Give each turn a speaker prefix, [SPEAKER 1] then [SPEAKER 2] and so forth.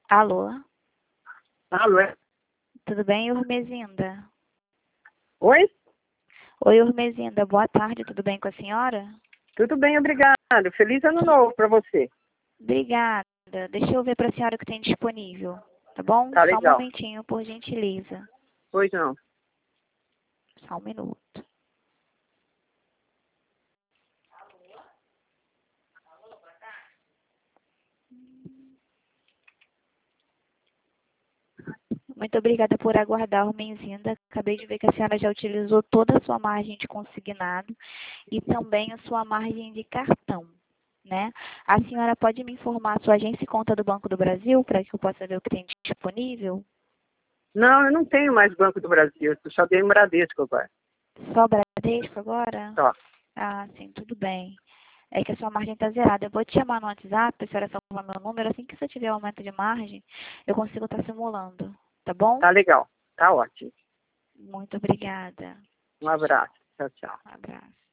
[SPEAKER 1] Alô?
[SPEAKER 2] Alô? É?
[SPEAKER 1] Tudo bem, Urmezinda?
[SPEAKER 2] Oi?
[SPEAKER 1] Oi, Urmezinda. Boa tarde, tudo bem com a senhora?
[SPEAKER 2] Tudo bem, obrigado. Feliz ano novo para você.
[SPEAKER 1] Obrigada. Deixa eu ver para a senhora o que tem disponível, tá bom?
[SPEAKER 2] Tá
[SPEAKER 1] Só um
[SPEAKER 2] legal.
[SPEAKER 1] momentinho, por gentileza.
[SPEAKER 2] Pois não.
[SPEAKER 1] Só um minuto. Muito obrigada por aguardar, Urmezinda. Acabei de ver que a senhora já utilizou toda a sua margem de consignado e também a sua margem de cartão, né? A senhora pode me informar a sua agência e conta do Banco do Brasil para que eu possa ver o que tem disponível?
[SPEAKER 2] Não, eu não tenho mais Banco do Brasil. Eu só tenho Bradesco agora.
[SPEAKER 1] Só Bradesco agora?
[SPEAKER 2] Só.
[SPEAKER 1] Ah, sim, tudo bem. É que a sua margem está zerada. Eu vou te chamar no WhatsApp, a senhora salva meu número. Assim que você tiver aumento de margem, eu consigo estar simulando. Tá bom?
[SPEAKER 2] Tá legal. Tá ótimo.
[SPEAKER 1] Muito obrigada.
[SPEAKER 2] Um abraço. Tchau, tchau.
[SPEAKER 1] Um abraço.